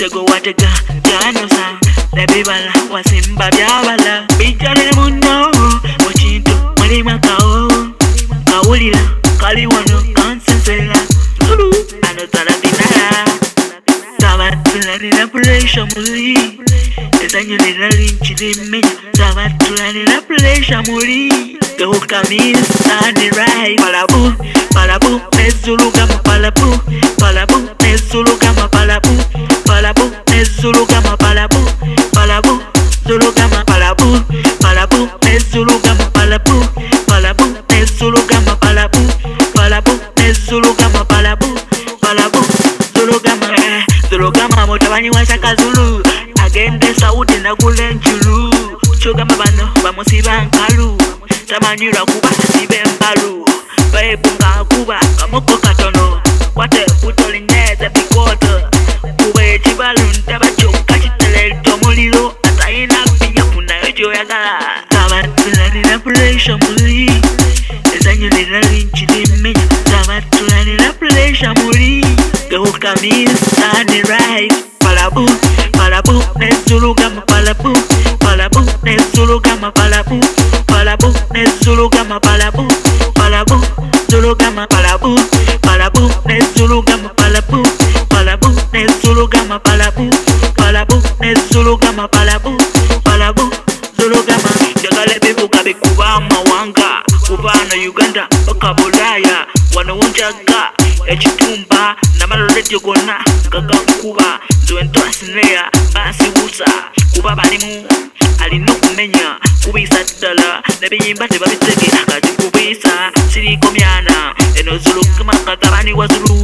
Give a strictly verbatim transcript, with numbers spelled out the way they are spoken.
Mutego watega Janosa Nebibala Wasimba Byabala Bijale muno Muchintu Mwalima kao Kaulila Kaliwano Kansensela Zulu Anotala Dinara Sabatulani Pressure Muri Esanyulina Linchili Menya Sabatulani Pressure Muri Go Kamis and the right Palabu Palabu Nezulu Gama Palabu Palabu Nezulu Gama Palabu Palabu Nezulu Gama Palabu Palabu Zulu Gama Palabu Palabu Nezulu Gama Palabu Palabu Nezulu Gama Palabu Palabu Nezulu Gama Palabu Palabu Zulu Gama Zulu Gama Motabanyi Wasaka Zulu Agende Saudi na Gulenjulu Chugama Bano Bamusiba Nkalu Tamanyura Kuba Sibe Mbalu Baebunga Kuba Kamoko Katono Wate Putolineze Pikoto Kuba Chibalu Ntabacho Kachitele Tomolilo Ataina Pinya Puna Yojo Yagala Sabatulani na Pressure Muri Esanyuli na Linchili Menya Sabatulani na Pressure Muri Go Kamis and the right Palabu Palabu Nezulu Gama Palabu Palabu Nezulu Gama Palabu Palabu Nezulu Gama Palabu Palabu Zulu Gama Palabu Palabu Nezulu Gama Palabu Palabu Nezulu Gama Palabu Palabu Nezulu Gama Palabu Palabu Zulu Gama Jagale bibu kabe kuba mawanga Kuba na Uganda Baka Bulaya Wanawunjaga Echitumba Na maloleti yogona Kaka kuba Zuento asinea Basi usa Kuba balimu Alino kumenya Kubisa dala Nebiyimba tebabitege Akaji kubisa Siri komyana Eno Zulu kama kakabani wa Zulu